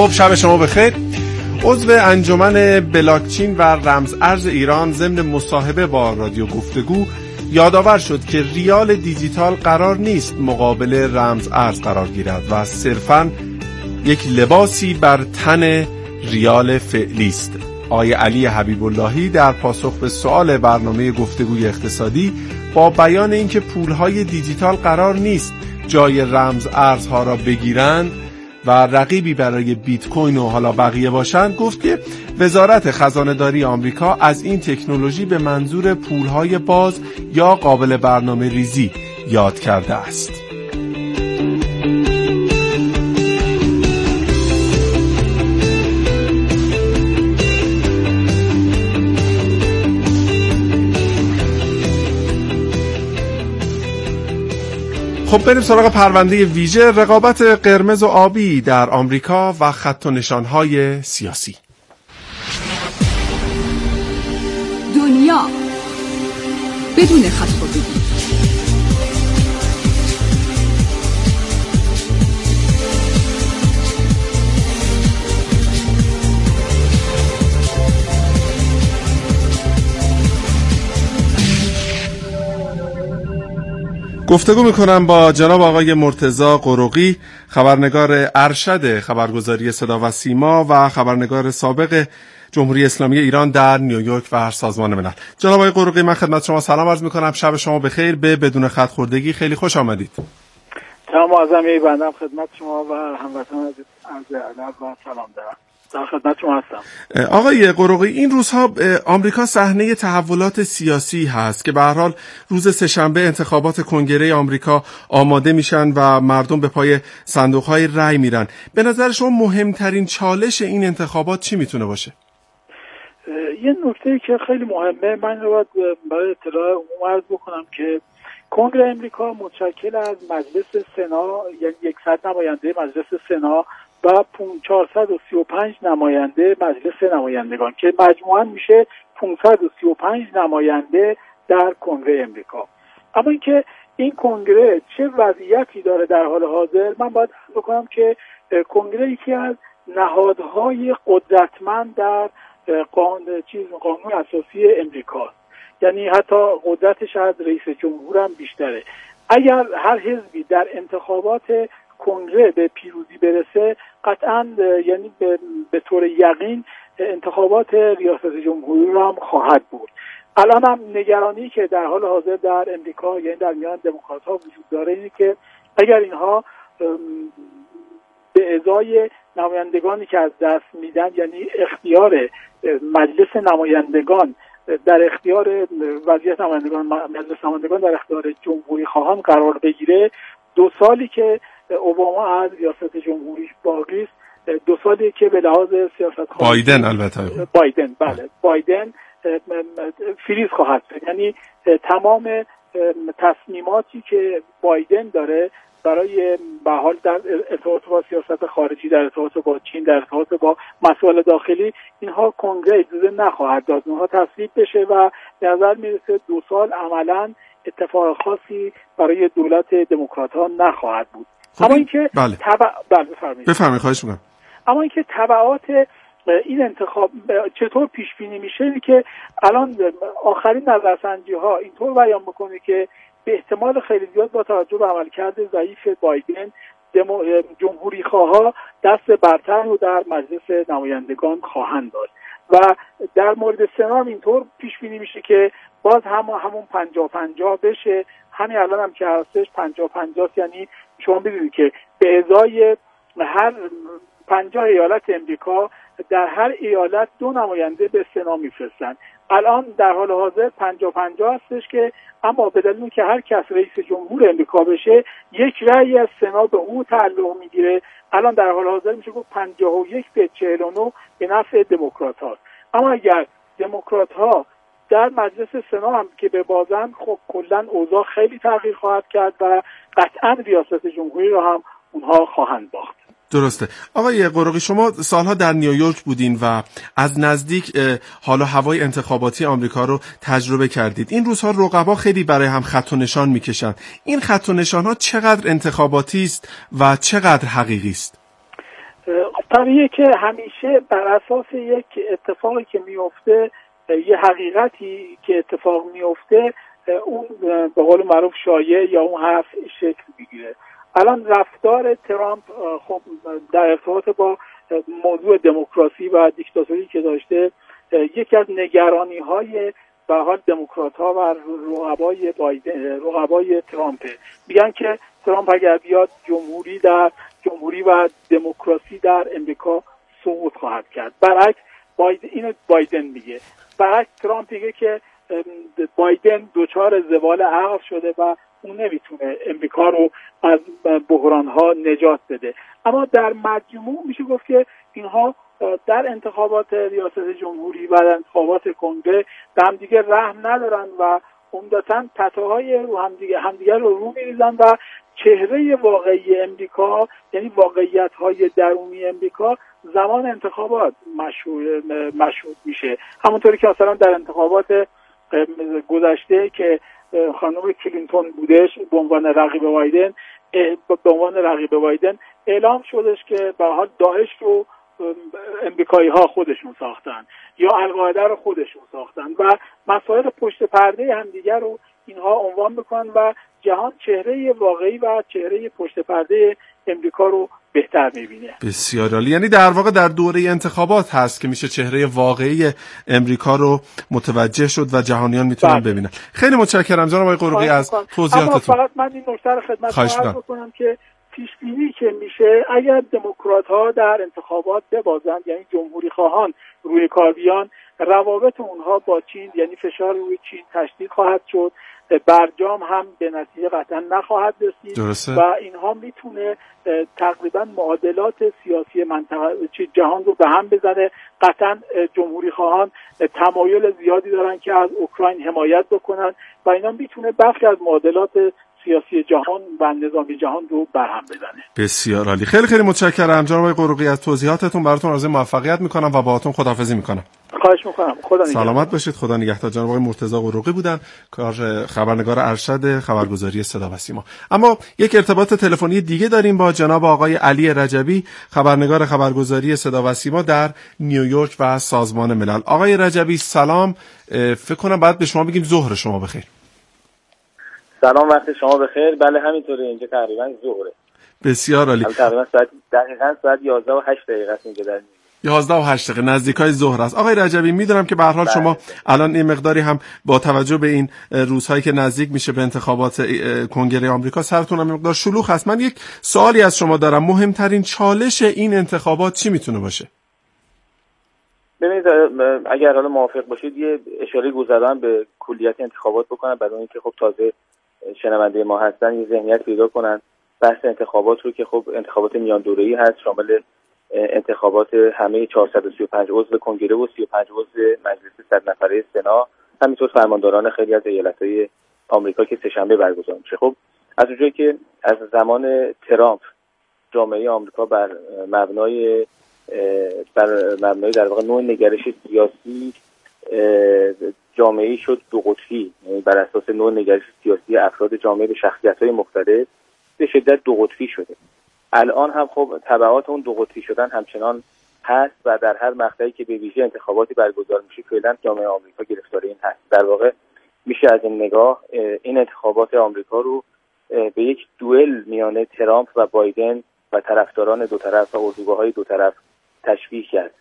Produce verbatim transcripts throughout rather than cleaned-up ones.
خب شب شما بخیر. عضو انجمن بلاکچین و رمز ارز ایران ضمن مصاحبه با رادیو گفتگو یادآور شد که ریال دیجیتال قرار نیست مقابل رمز ارز قرار گیرد و صرفاً یک لباسی بر تن ریال فعلی است. آقای علی حبیب اللهی در پاسخ به سؤال برنامه گفتگوی اقتصادی با بیان اینکه پولهای دیجیتال قرار نیست جای رمز ارزها را بگیرند و رقیبی برای بیت کوین و حالا بقیه باشند، گفت که وزارت خزانه‌داری آمریکا از این تکنولوژی به منظور پولهای باز یا قابل برنامه ریزی یاد کرده است. خب بریم سراغ پرونده ویژه رقابت قرمز و آبی در آمریکا و خط و نشانهای سیاسی. دنیا بدون خط و نشان. گفتگو میکنم با جناب آقای مرتضی قرقی، خبرنگار ارشد خبرگزاری صدا و سیما و خبرنگار سابق جمهوری اسلامی ایران در نیویورک و سازمان ملل. جناب آقای قرقی، من خدمت شما سلام عرض میکنم. شب شما بخیر. به بدون خط خوردگی خیلی خوش آمدید. جناب معظمی، بنده خدمت شما و هموطنان عرض ادب و سلام دارم. در خدمت شما هستم. آقای قرقی، این روزها آمریکا صحنه تحولات سیاسی هست که به هر حال روز سه‌شنبه انتخابات کنگره آمریکا آماده میشن و مردم به پای صندوق‌های رای میرن. به نظر شما مهمترین چالش این انتخابات چی میتونه باشه؟ یه نکته که خیلی مهمه، من رو باید برای اطلاع عموم عرض بکنم که کنگره آمریکا متشکل از مجلس سنا، یعنی صد نماینده مجلس سنا و چهارصد و سی و پنج نماینده مجلس نمایندگان که مجموعاً میشه پانصد و سی و پنج نماینده در کنگره آمریکا. اما اینکه این کنگره چه وضعیتی داره در حال حاضر، من باید بکنم که کنگره یکی از نهادهای قدرتمند در قانون چیز قانون اساسی آمریکاست. یعنی حتی قدرتش از رئیس جمهور هم بیشتره. اگر هر حزبی در انتخابات کنگره به پیروزی برسه، قطعاً یعنی به, به طور یقین انتخابات ریاست جمهوری رو هم خواهد بود. الان هم نگرانی که در حال حاضر در امریکا یعنی در میان دموکرات ها وجود داره اینه که اگر اینها به ازای نمایندگانی که از دست میدن، یعنی اختیار مجلس نمایندگان در اختیار وضعیت نمایندگان مجلس نمایندگان در اختیار جمهوری خواهان قرار بگیره، دو سالی که اوباما از ریاست جمهوریش باقی است، دو سالی که به لحاظ سیاست بایدن البته بایدن بله بایدن فریز خواهد شد. یعنی تمام تصمیماتی که بایدن داره برای به حال در ارتباط با سیاست خارجی، در ارتباط با چین، در ارتباط با مسائل داخلی، اینها کنگره اجازه نخواهد داد اونها تصویب بشه و به نظر میرسه دو سال عملاً اتفاق خاصی برای دولت دموکرات‌ها نخواهد بود. اما اینکه بله تبع... بله بفرمایید. بفرمایید خواهش می‌کنم. اما اینکه تبعات این انتخاب چطور پیش بینی میشه که الان آخرین نظرسنجی‌ها اینطور بیان می‌کنه که به احتمال خیلی زیاد با توجه به عملکرد ضعیف بایدن جمهوری خواها دست برتر رو در مجلس نمایندگان خواهند داشت و در مورد سنا اینطور پیش بینی میشه که باز هم همون پنجاه پنجاه بشه. همین الان هم که هستش پنجاه پنجاه، یعنی شما ببینید که به ازای هر پنجاه ایالت امریکا در هر ایالت دو نماینده به سنا میفرستن. الان در حال حاضر پنجاه پنجاه هستش که اما به دلیل اینکه هر کس رئیس جمهور امریکا بشه یک رأی از سنا به او تعلق میگیره. الان در حال حاضر میشه گفت پنجاه و یک به چهل و نه به نفع دموکرات ها. اما اگر دموکرات ها در مجلس سنا هم که به بازن، خب کلا اوضاع خیلی تغییر خواهد کرد و قطعا ریاست جمهوری رو هم اونها خواهند باخت. درسته. آقای قرقی، شما سالها در نیویورک بودین و از نزدیک حال و هوای انتخاباتی آمریکا رو تجربه کردید. این روزها رقبا خیلی برای هم خط و نشان میکشن. این خط و نشان ها چقدر انتخاباتی است و چقدر حقیقی است؟ طبیعیه که همیشه بر اساس یک اتفاقی که میفته، یه حقیقتی که اتفاق میفته، اون به قول معروف شایعه یا اون حرف شکل میگیره. الان رفتار ترامپ خب در ارتباط با موضوع دموکراسی و دیکتاتوری که داشته، یکی از نگرانی های به حال دموکرات ها و رقبای بایدن، رقبای ترامپه. میگن که ترامپ اگر بیاد جمهوری در جمهوری و دموکراسی در امریکا سقوط خواهد کرد. برعکس بایدن، اینو بایدن میگه، برعکس ترامپ میگه که بایدن دچار زوال عقل شده و اون نمیتونه امریکا رو از بحران‌ها نجات بده. اما در مجموع میشه گفت که اینها در انتخابات ریاست جمهوری و در انتخابات کنگره به همدیگه رحم ندارن و عمدتاً پتوهای رو همدیگه همدیگه رو رو میریزن و چهره واقعی امریکا، یعنی واقعیت‌های درونی امریکا، زمان انتخابات مشهود مشهود میشه. همونطوری که مثلا در انتخابات گذشته که خانم کلینتون بودش به عنوان رقیب بایدن، به عنوان رقیب بایدن اعلام شدش که به حال داعش رو امریکایی ها خودشون ساختن یا القاعده رو خودشون ساختن و مسائل پشت پرده همدیگر رو اینها عنوان بکنن و جهان چهره واقعی و چهره پشت پرده امریکا رو بهتر می‌بینه. بسیار عالی. یعنی در واقع در دوره انتخابات هست که میشه چهره واقعی امریکا رو متوجه شد و جهانیان میتونن بله. ببینن. خیلی متشکرم جناب آقای قروقی از توضیحاتتون. اما فقط من این نکته رو خدمت عرض بکنم که پیش بینی که میشه اگر دموکرات‌ها در انتخابات ببازند، یعنی جمهوری خواهان روی کار بیان، روابط اونها با چین، یعنی فشار روی چین تشدید خواهد شد، برجام هم به نتیجه قطعا نخواهد رسید درسته. و اینها میتونه تقریبا معادلات سیاسی منطقه جهان رو به هم بزنه. قطعا جمهوری خواهان تمایل زیادی دارن که از اوکراین حمایت بکنن و اینا میتونه بخشی از معادلات سیاسی جهان و نظامی جهان رو برهم بزنه. بسیار عالی. خیلی خیلی متشکرم جناب آقای قروقی از توضیحاتتون. براتون آرزوی موفقیت میکنم و باهاتون خداحافظی میکنم. خواهش میکنم. خدا نگهدار. سلامت باشید. خدا نگهدار. جناب آقای مرتضی قروقی بودن، کار خبرنگار ارشد خبرگزاری صدا و سیما. اما یک ارتباط تلفنی دیگه داریم با جناب آقای علی رجبی، خبرنگار خبرگزاری صدا و سیما در نیویورک و سازمان ملل. آقای رجبی سلام. فکر کنم بعد به شما بگیم ظهر شما بخیر. سلام، وقت شما بخیر. بله همینطوره، اینجا تقریبا ظهره. بسیار عالی. تقریبا ساعت دقیقاً ساعت یازده و هشت دقیقه است اینجا در یازده و هشت دقیقه نزدیکای ظهر است. آقای رجبی میدونم که به هر حال شما الان این مقداری هم با توجه به این روزهایی که نزدیک میشه به انتخابات کنگره آمریکا سرتون هم مقدار شلوغ هست. من یک سوالی از شما دارم. مهمترین چالش این انتخابات چی میتونه باشه؟ ببینید اگر حالا موافق باشید یه اشاره گذران به کلیت انتخابات بکنم برای اینکه خب تازه شنونده ما هستن یه ذهنیت پیدا کنن. بحث انتخابات رو که خب انتخابات میان دوره‌ای هست، شامل انتخابات همه چهارصد و سی و پنج عضو کنگره و سی و پنج عضو مجلس صد نفره سنا، همینطور فرمانداران خیلی از ایالت‌های آمریکا که سه‌شنبه برگزار میشه. خب از اونجایی که از زمان ترامپ جامعه آمریکا بر مبنای بر مبنای در واقع نوع نگرش سیاسی جامعه‌ای شد دو قطبی، یعنی بر اساس نوع نگرش سیاسی افراد جامعه به شخصیت‌های مختلف به شدت دو قطبی شده. الان هم خب تبعات اون دو قطبی شدن همچنان هست و در هر مقطعی که به ویژه انتخاباتی برگزار میشه فعلا جامعه آمریکا گرفتار این هست. در واقع میشه از این نگاه این انتخابات آمریکا رو به یک دوئل میان ترامپ و بایدن و طرفداران دو طرف و اردوگاه‌های دو طرف تشبیه کرد.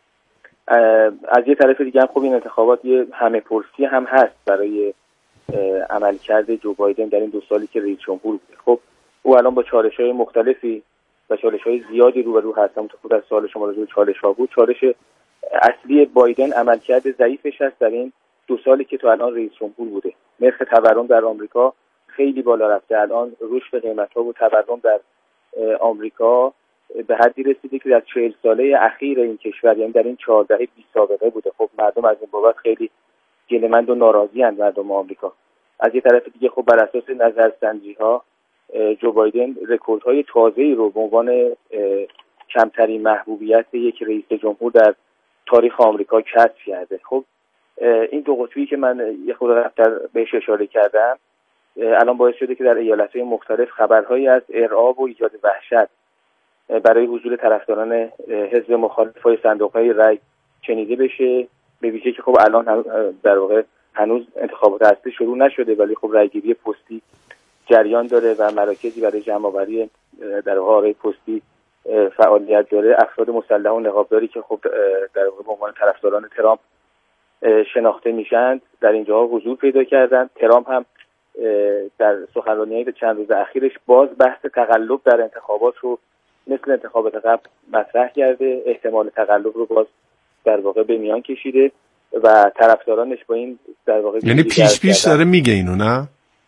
از یه طرف دیگه هم خب این انتخابات یه همه پرسی هم هست برای عملکرد جو بایدن در این دو سالی که رئیس جمهور بوده. خب او الان با چالش‌های مختلفی و چالش‌های زیادی روبرو هست. همونطور که در سوال شما راجع به چالش‌ها بود، چالش اصلی بایدن عملکرد ضعیفش است در این دو سالی که تو الان رئیس جمهور بوده. نرخ تورم در آمریکا خیلی بالا رفته. الان رشد قیمت‌ها و تورم در آمریکا به حدی رسیده که در چهل ساله اخیر این کشور، یعنی در این چهار دهه بی سابقه بوده. خب مردم از این بابت خیلی گله‌مند و ناراضی اند مردم آمریکا. از یه طرف دیگه خب بر اساس نظرسنجی‌ها جو بایدن رکوردهای تازه‌ای رو به عنوان کمترین محبوبیت یک رئیس جمهور در تاریخ آمریکا کسب کرده. خب این دو قطبی که من یه خورده قبل‌تر بهش اشاره کردم الان باعث شده که در ایالت‌های مختلف خبرهایی از ارعاب و ایجاد وحشت برای حضور طرفداران حزب مخالف های صندوق‌های رای شنیده بشه، به ویژه که خب الان در واقع هنوز انتخابات اصلی شروع نشده ولی خب رایگیری پستی جریان داره و مراکزی برای جمع‌آوری در واقع آرای پستی فعالیت داره. افراد مسلح و نقابداری که خب در واقع به عنوان طرفداران ترامپ شناخته میشن در اینجاها حضور پیدا کردن. ترامپ هم در سخنرانی‌های چند روز اخیرش باز بحث تقلب در انتخابات رو مثل انتخابات قبل مطرح کرده، احتمال تقلب رو باز در واقع به میان کشیده و طرفدارانش با این در واقع یعنی پیش پیش داره میگه اینو، نه؟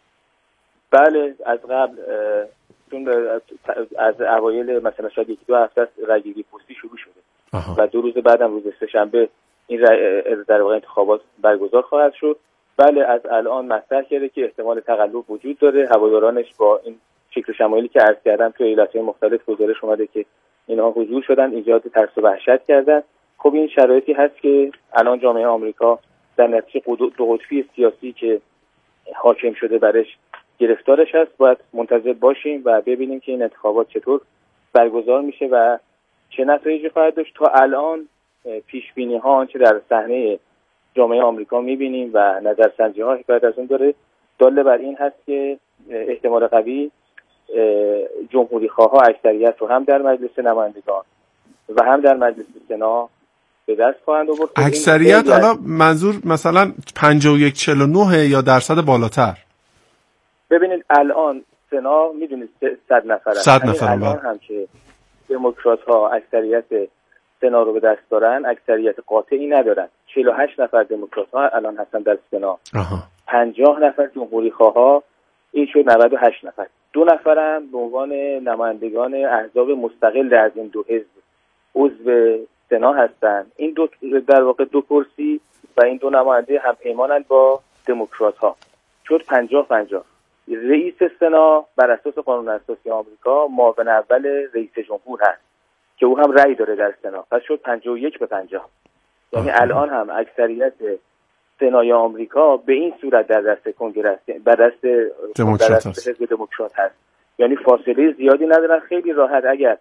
بله، از قبل چون از اوایل مثلا شاید یکی دو هفته رایگیری پستی شروع شده آها. و دو روز بعدم روز سه‌شنبه این در واقع انتخابات برگزار خواهد شد. بله، از الان مطرح کرده که احتمال تقلب وجود داره. هوادارانش با این شکل و شمایلی که عرض کردم تو ایالت‌های مختلف گزارش اومده که اینها حضور شدن، ایجاد ترس و وحشت کردن. خب این شرایطی هست که الان جامعه آمریکا در نتیجه دو قطبی سیاسی که حاکم شده برش گرفتارش هست. باید منتظر باشیم و ببینیم که این انتخابات چطور برگزار میشه و چه نتایجی خواهد داشت. تا الان پیش بینی ها آنچه در صحنه جامعه آمریکا میبینیم و نظرسنجی ها حکایت از اون داره داله بر این هست که احتمال قوی جمهوری خواه ها اکثریت رو هم در مجلس نمایندگان و هم در مجلس سنا به دست خواهند آورد. اکثریت حالا منظور مثلا پنجاه و یک چهل و نه یا درصد بالاتر؟ ببینید الان سنا میدونید صد نفر هست. صد نفر الان هم که دموکرات ها اکثریت سنا رو به دست دارن، اکثریت قاطعی ندارن. چهل و هشت نفر دموکرات ها الان هستن در سنا. آها. پنجاه نفر جمهوری خواه ها، این شد نود و هشت نفر. دو نفرم به عنوان نمایندگان احزاب مستقل از این دو حزب عضو سنا هستن. این دو در واقع دو کرسی و این دو نماینده هم پیمانند با دموکرات ها. شد پنجاه پنجاه. رئیس سنا بر اساس قانون اساسی آمریکا معاون اول رئیس جمهور هست که او هم رأی داره در سنا. پس شد پنجاه و یک به پنجاه. یعنی الان هم اکثریت سنای آمریکا به این صورت در دست کنگره است، در دست دموکرات هست. حزب دموکرات هست. یعنی فاصله زیادی ندارن. خیلی راحت اگر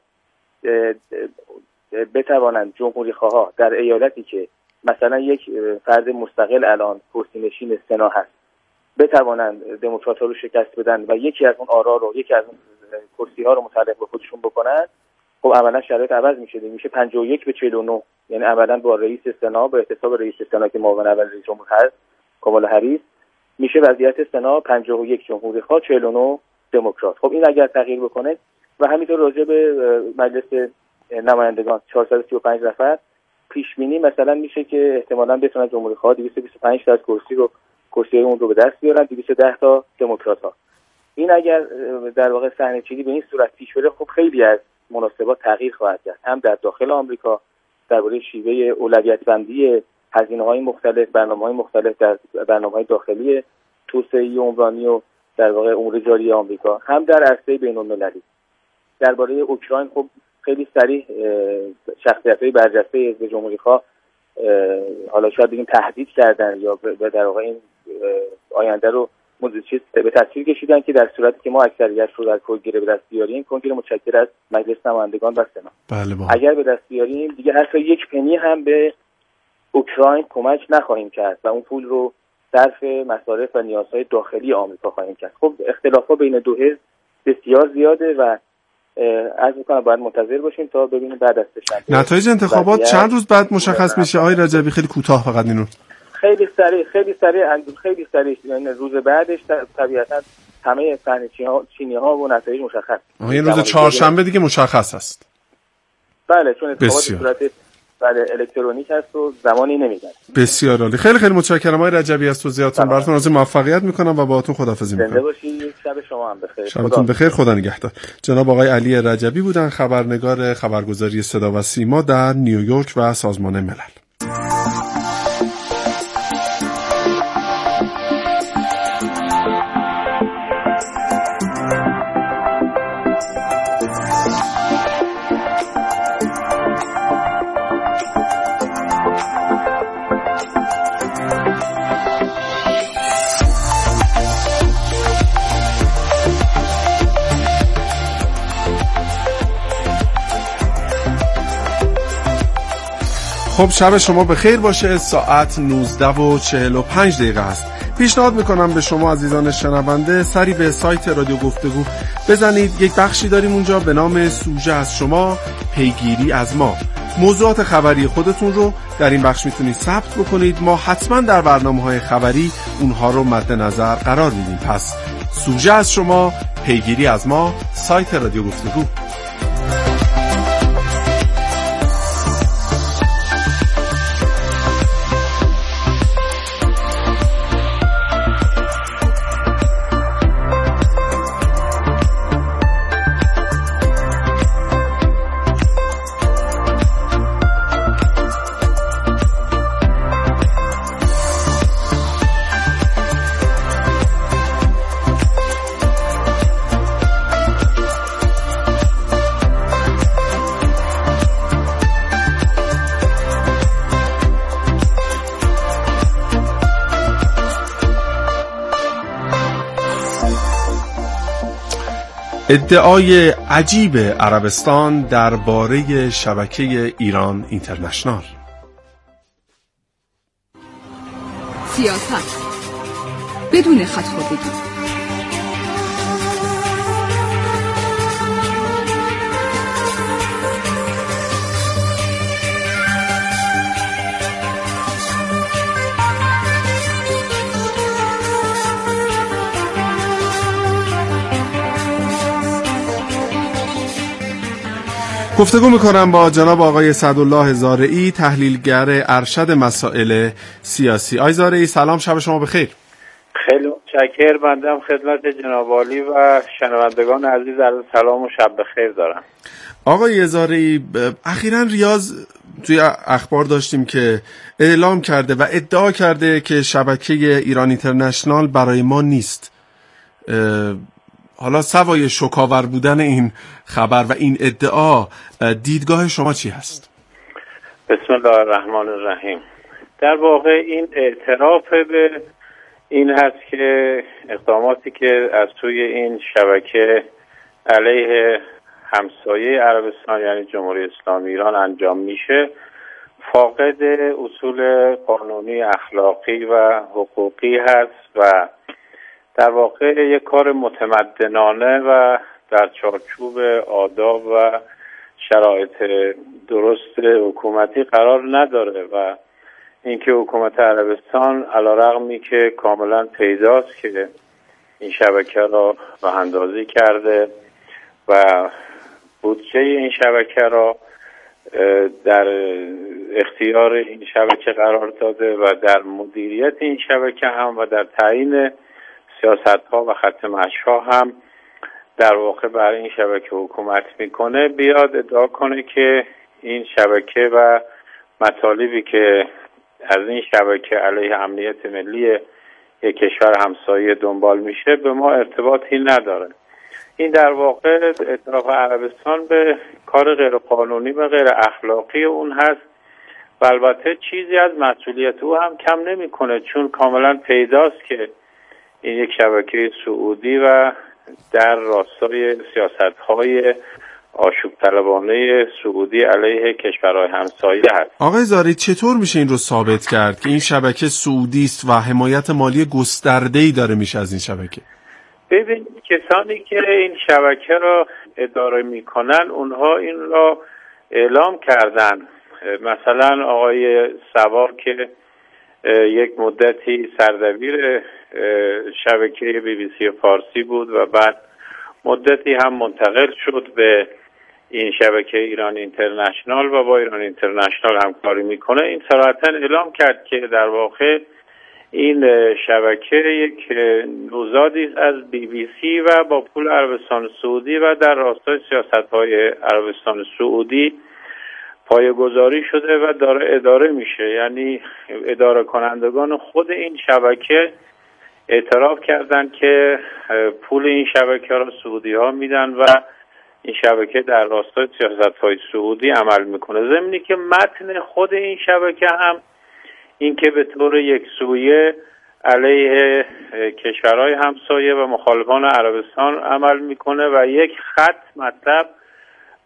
بتوانند جمهوری خواها در ایالتی که مثلا یک فرد مستقل الان کرسی‌نشین سنا هست بتوانند دموکرات ها رو شکست بدن و یکی از اون آرا رو، یکی از اون کرسی ها رو متعلق به خودشون بکنن، خب عملا شرایط عوض میشه. میشه پنجاه و یک به چهل و نه. یعنی عملا با رئیس سنا، با احتساب رئیس سنا که معاون اول رئیس جمهور هست کامالا هریس، میشه وضعیت سنا پنجاه و یک جمهوری خواه، چهل و نه دموکرات. خب این اگر تغییر بکنه و همینطور راجع به مجلس نمایندگان چهارصد و سی و پنج نفر پیش بینی مثلا میشه که احتمالاً بتونن جمهوری خواه دویست و بیست و پنج تا از کرسی رو کرسی اون رو به دست بیارن، دویست و ده تا دموکرات ها. این اگر در واقع صحنه چینی به این صورت پیش بره، خب خیلی از مناسبات تغییر خواهد کرد، هم در داخل آمریکا درباره شیوه اولویت بندی هزینه‌های مختلف، برنامه‌های مختلف در برنامه‌های داخلی توسعه عمرانی و در واقع امور جاری آمریکا، هم در عرصه بین‌المللی. درباره اوکراین خب خیلی صریح شخصیت‌های برجسته حزب جمهوری‌خواه حالا شاید بگیم تهدید کردن یا به در واقع این آینده رو چیز به تصویر کشیدن که در صورتی که ما اکثریت رو در کنگره به دست بیاریم، کنگره متشکل از مجلس نمایندگان و سنا، بله با. اگر به دست بیاریم دیگه حتی یک پنی هم به اوکراین کمک نخواهیم کرد و اون پول رو صرف مصارف و نیازهای داخلی آمریکا خواهیم کرد. خب اختلافات بین دو حزب بسیار زیاده و از میکنم باید منتظر باشیم تا ببینیم بعد از سه‌شنبه نتایج انتخابات چند روز بعد مشخص میشه. آقای رجبی خیلی کوتاه فقط اینو خیلی سریع خیلی سریع خیلی سریع یعنی روز بعدش طبیعتا همه صحنه چینی ها و نتایج مشخص. این روز چهارشنبه دیگه مشخص است. بله، چون انتخابات به صورت بله الکترونیک هست و زمانی نمیگذره. بسیار عالی. خیلی خیلی متشکرم آقای رجبی از توضیحاتتون. براتون آرزوی موفقیت میکنم و باهاتون خداحافظی میکنم. زنده باشید. شب شما هم بخیر. شبتون بخیر. خدا نگهدار. جناب آقای علی رجبی بودن، خبرنگار خبرگزاری صدا و سیما در نیویورک و سازمان ملل. خب شب شما بخیر باشه. ساعت نوزده و چهل و پنج دقیقه است. پیشنهاد میکنم به شما عزیزان شنونده سری به سایت رادیو گفتگو بزنید. یک بخشی داریم اونجا به نام سوژه از شما، پیگیری از ما. موضوعات خبری خودتون رو در این بخش میتونید ثبت بکنید. ما حتما در برنامه‌های خبری اونها رو مد نظر قرار میدیم. پس سوژه از شما، پیگیری از ما، سایت رادیو گفتگو. ادعای عجیب عربستان درباره شبکه ایران اینترنشنال. سیاست بدون خط‌خوردگی. گفتگو میکنم با جناب آقای سعدالله زارعی، تحلیلگر ارشد مسائل سیاسی. آقای زارعی سلام، شب شما بخیر. خیلی متشکرم. بنده خدمت جناب عالی و شنوندگان عزیز عرض سلام و شب بخیر دارم. آقای زارعی، اخیراً ریاض توی اخبار داشتیم که اعلام کرده و ادعا کرده که شبکه ایران اینترنشنال برای ما نیست. حالا سوای شوکاور بودن این خبر و این ادعا، دیدگاه شما چی هست؟ بسم الله الرحمن الرحیم. در واقع این اعتراف به این هست که اقداماتی که از توی این شبکه علیه همسایه عربستان یعنی جمهوری اسلامی ایران انجام میشه فاقد اصول قانونی، اخلاقی و حقوقی هست و در واقع یک کار متمدنانه و در چارچوب آداب و شرایط درست حکومتی قرار نداره و اینکه حکومت عربستان علیرغمی که کاملا پیداست که این شبکه را راه اندازی کرده و بودجه این شبکه را در اختیار این شبکه قرار داده و در مدیریت این شبکه هم و در تعیین سیاست ها و خط مشی‌ها هم در واقع برای این شبکه حکومت میکنه، بیاد ادعا کنه که این شبکه و مطالبی که از این شبکه علیه امنیت ملی یک کشور همسایه دنبال میشه به ما ارتباطی نداره. این در واقع اعتراف عربستان به کار غیر قانونی و غیر اخلاقی اون هست و البته چیزی از مسئولیت او هم کم نمیکنه، چون کاملا پیداست که این یک شبکه سعودی و در راستای سیاست‌های آشوب طلبانه سعودی علیه کشورهای همسایه هست. آقای زارعی، چطور میشه این رو ثابت کرد که این شبکه سعودی است و حمایت مالی گسترده‌ای داره میشه از این شبکه؟ ببین، کسانی که این شبکه را اداره میکنن اونها این را اعلام کردن. مثلا آقای سوار که یک مدتی سردبیر شبکه بی بی سی فارسی بود و بعد مدتی هم منتقل شد به این شبکه ایران اینترنشنال و با ایران اینترنشنال همکاری میکنه، این صراحتاً اعلام کرد که در واقع این شبکه یک نوزادی از بی بی سی و با پول عربستان سعودی و در راستای سیاست‌های عربستان سعودی پایه‌گذاری شده و داره اداره میشه. یعنی اداره کنندگان خود این شبکه اعتراف کردن که پول این شبکه را سعودی ها میدن و این شبکه در راستای سیاست‌های سعودی عمل میکنه. ضمنی که متن خود این شبکه هم این که به طور یکسویه علیه کشورهای همسایه و مخالفان عربستان عمل میکنه و یک خط مطلب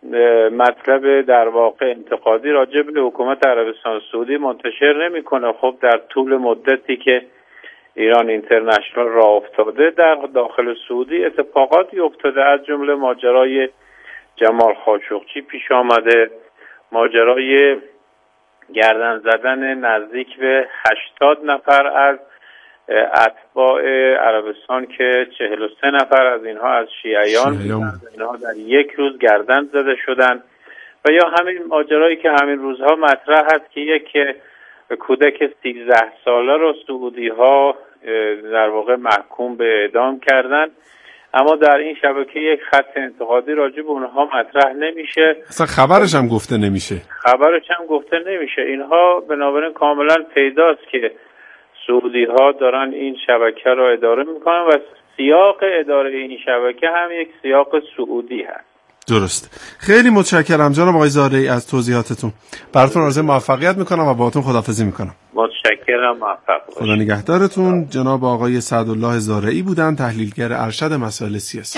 مطلب در واقع انتقادی راجع به حکومت عربستان سعودی منتشر نمیکنه. خب در طول مدتی که ایران اینترنشنال راه افتاده در داخل سعودی اتفاقاتی افتاده، از جمله ماجرای جمال خاشقچی پیش آمده، ماجرای گردن زدن نزدیک به هشتاد نفر از اتباع عربستان که چهل و سه نفر از اینها از شیعیان اینها در یک روز گردن زده شدند. و یا همین ماجرایی که همین روزها مطرح هست که یک کودک سیزده ساله رو سعودی ها در واقع محکوم به اعدام کردن، اما در این شبکه یک خط انتقادی راجع به اونها مطرح نمیشه، اصلا خبرش هم گفته نمیشه خبرش هم گفته نمیشه. اینها بنابراین کاملا پیداست که سعودی ها دارن این شبکه رو اداره میکنن و سیاق اداره این شبکه هم یک سیاق سعودی هست. درست. خیلی متشکرم جناب آقای زارعی از توضیحاتتون. براتون آرزوی موفقیت میکنم و باهاتون خداحافظی میکنم. متشکرم، موفق باشید. خدا نگهدارتون. جناب آقای سعدالله زارعی بودن، تحلیلگر ارشد مسائل سیاسی.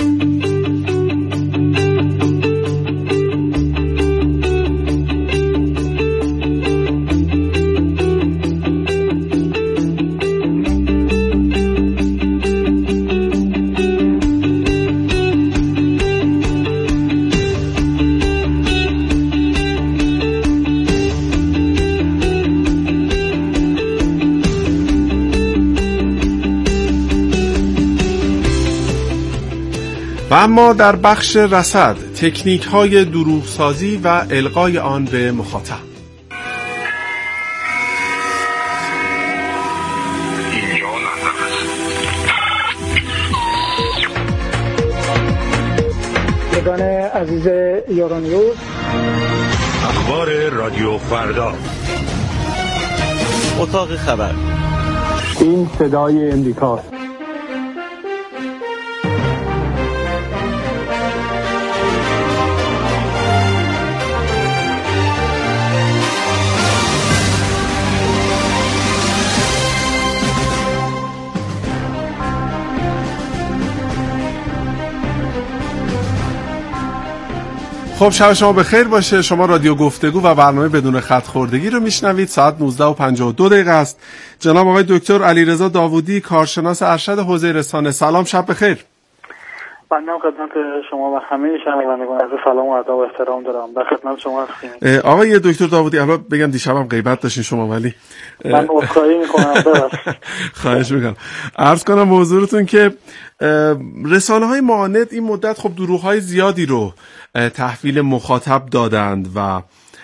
و اما در بخش رصد، تکنیک های دروغ سازی و القای آن به مخاطب. دوستان عزیز یورانیوز، اخبار رادیو فردا، اتاق خبر، این صدای امریکاست. خب شب شما بخیر باشه. شما رادیو گفتگو و برنامه بدون خط خوردگی رو میشنوید. ساعت نوزده و پنجاه و دو دقیقه است. جناب آقای دکتر علیرضا داوودی، کارشناس ارشد حوزه رسانه، سلام، شب بخیر. بنده خدمت شما و همه شنوندگان عزیز سلام و ادب و احترام دارم. در خدمت شما هستیم. آقای دکتر داوودی، اول بگم دیشبم غیبت داشتین شما، ولی من عذرخواهی میکنم. خواهش میکنم. عرض کنم موضوعتون که رسانه های معاند این مدت خب دروغ های زیادی رو تحویل مخاطب دادند و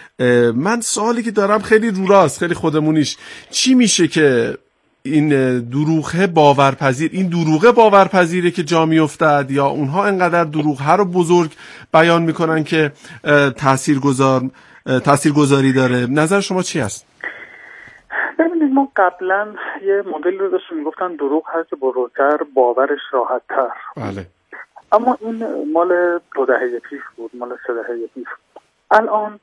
من سوالی که دارم خیلی رو راست، خیلی خودمونیش، چی میشه که این دروغه باورپذیر، این دروغه باورپذیره که جا میافتد، یا اونها انقدر دروغه رو بزرگ بیان میکنن که تاثیرگذار تاثیرگذاری داره؟ نظر شما چی هست؟ ببینید، ما قبلا یه مدل رو داشتیم میگفتن دروغ هست بزرگتر، باورش راحت تر. بله. اما این مال دو دهه پیش بود، مال سه دهه پیش. الان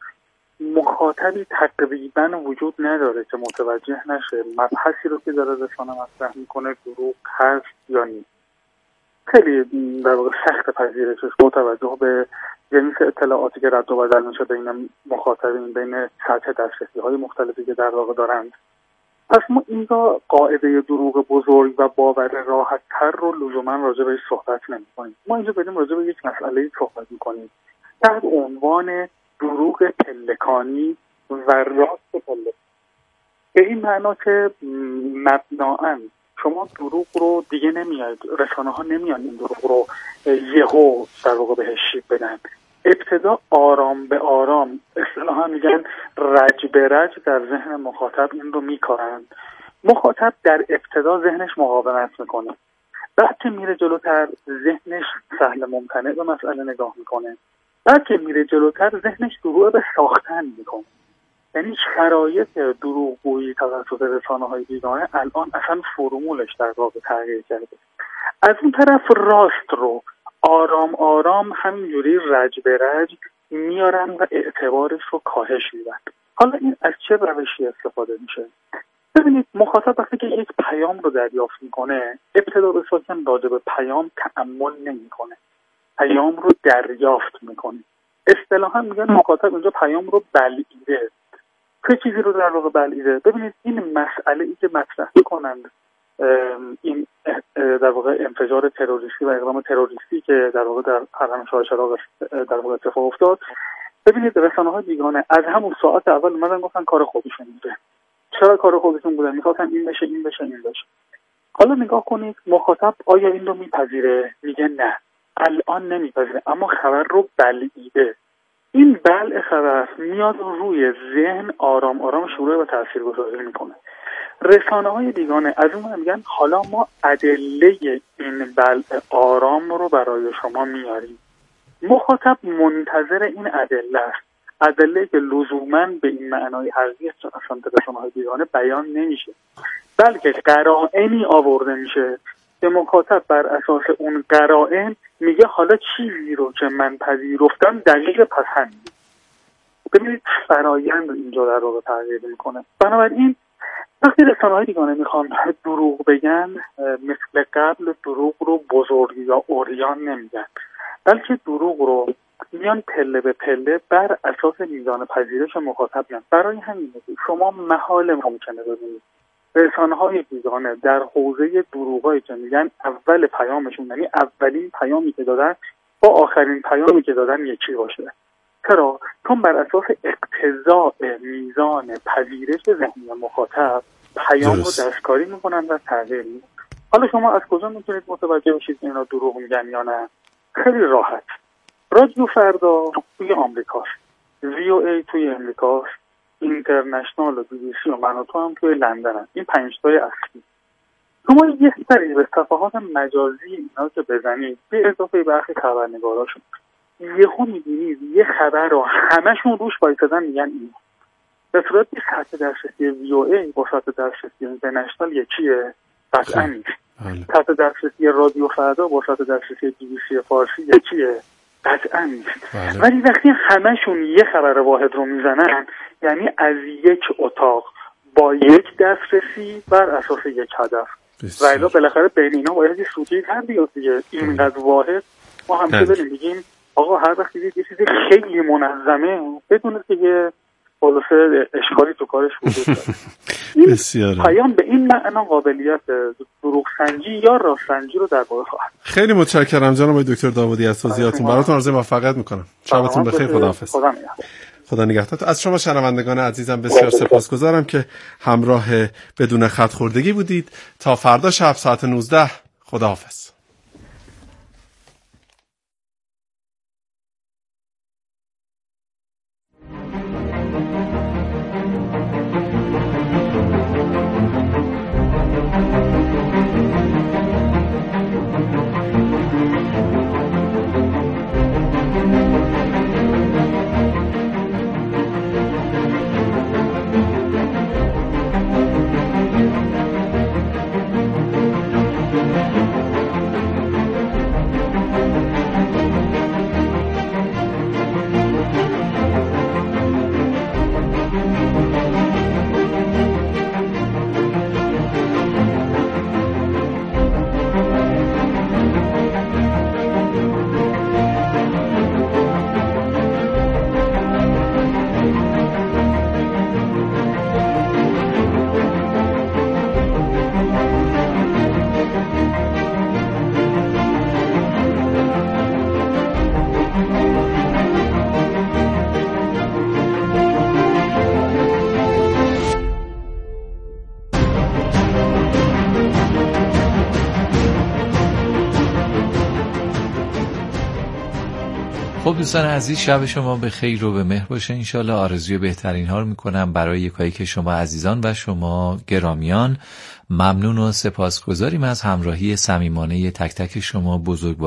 مخاطبی تقریبا وجود نداره که متوجه نشه مبحثی رو که داره رسانه مطرح میکنه دروغ هست یا نیست. خیلی در واقع سخت پذیرشش با توجه به جنس اطلاعاتی که رد و بدل میشه بین مخاطبین، بین سطح دسترسی های مختلفی که در واقع دارند. پس ما اینجا قاعده دروغ بزرگ و باور راحت تر رو لزوما راجع بهش صحبت نمی کنیم. ما اینجا بریم راجع به یک مسئله صحبت میکنیم تحت عنوان دروغ پلکانی و راست پلکانی. به این معنا که مبناً شما دروغ رو دیگه نمیاد، رسانه ها نمیان این دروغ رو یهو در واقع بهش شیب بدن. ابتدا آرام به آرام، اصطلاحاً میگن رج به رج، در ذهن مخاطب این رو میکارن. مخاطب در ابتدا ذهنش مقاومت میکنه، بعد که میره جلوتر ذهنش سهل ممتنع به مسئله نگاه میکنه، بعد که میره جلوتر ذهنش شروع به ساختن میکنه. یعنی شرایط دروغگویی توسط رسانه‌های بیگانه الان اصلا فرمولش در واقع تغییر کرده. از اون طرف راست رو آرام آرام همینجوری رج به رج میارن و اعتبارش رو کاهش میدن. حالا این از چه روشی استفاده میشه؟ ببینید، مخاطب وقتی که یک پیام رو دریافت میکنه، ابتدا به ساکن راجع به پیام تأمل نمیکنه، پیام رو دریافت میکنه. اصطلاحا میگن مخاطب اینجا پیام رو بلعیده. چه چیزی رو در واقع بلعیده؟ ببینید این مسئله ای که مطرح کنند این در واقع انفجار تروریستی و اقدام تروریستی که در واقع در حرم شاه چراغ در واقع اتفاق افتاد، ببینید رسانه‌های بیگانه از همون ساعت اول اومدن گفتن کار خودشون بوده. چرا کار خودشون بوده؟ می‌خواستن این بشه این بشه این بشه. حالا نگاه کنید مخاطب آیا این رو میپذیره؟ میگه نه، الان نمیپذیره، اما خبر رو بلعیده. این بلع خبر میاد روی ذهن آرام آرام شروع به تاثیرگذاری میکنه. رسانه‌های بیگانه از اون میگن حالا ما ادله این بلع آرام رو برای شما میاریم. مخاطب منتظر این ادله است، ادله که لزوماً به این معنای حقیقی اصلا رسانه‌های بیگانه بیان نمیشه، بلکه قرائنی آورده میشه که مخاطب بر اساس اون قرائن میگه حالا چیزی رو که من پذیرفتم دقیق پسند. ببینید فرایند اینجا در واقع تغییر میکنه. بنابراین وقتی رسانه‌های بیگانه میخوان دروغ بگن، مثل قبل دروغ رو بزرگ یا عریان نمیگن، بلکه دروغ رو میان پله به پله بر اساس میزان پذیرش مخاطب میان. برای همین شما محال ممکنه ببینید رسانه‌های بیگانه در حوزه دروغایی که میگن اول پیامشون، یعنی اولین پیامی که دادن با آخرین پیامی که دادن یکی باشه. چرا؟ چون بر اساس اقتضاء میزان پذیرش ذهنی مخاطب پیام رو دستکاری میکنن و تغییر میدن. حالا شما از کجا میتونید متوجه بشید اینا دروغ میگن یا نه؟ خیلی راحت. رادیو فردا توی آمریکاست، وی او ای توی امریکاست، اینترنشنال و بی بی سی و من و تو هم توی لندن هم. این پنج تای اصلی. شما یه سری به صفحات مجازی اینا که بزنید به اضافه برخی خبرنگاراشون یهو می‌بینید یه خبر رو همشون روش وایسادن میگن این. به صورتی سطح دسترسی وی او ای با سطح دسترسی اینترنشنال یکیه؟ قطعا نیست. سطح دسترسی رادیو فردا با سطح دسترسی بی بی سی فارسی یکیه؟ قطعا نیست. ولی وقتی همشون یه خبر واحد رو میزنن یعنی از یک اتاق با یک دسترسی بر اساس یک هدف. و الا بالاخره بین اینا باید یه سودی در بیاد دیگه. اینقدر واحد ما همیشه داریم بگیم آقا هر وقت دیدید یه چیزی خیلی منظمه بدونید که یه خلاصه اشکالی تو کارش وجود داره. این پیام به این معنا قابلیت دروغ سنجی یا راست سنجی رو در واقع خواهد. خیلی متشکرم جناب آقای دکتر داوودی از توضیحاتتون. براتون آرزوی موفقیت میکنم. شبتون بخیر. خداحافظ. خدا نگهدار. خدا نگهدار. از شما شنوندگان عزیزم بسیار سپاسگزارم که همراه بدون خط خوردگی بودید. تا فردا شب ساعت نوزده. خداحافظ. خب دوستان عزیز، شب شما به خیر و به مهر باشه. انشالله آرزوی بهترین ها رو میکنم برای یکایی که شما عزیزان و شما گرامیان. ممنون و سپاسگزاریم از همراهی صمیمانه تک تک شما بزرگواران.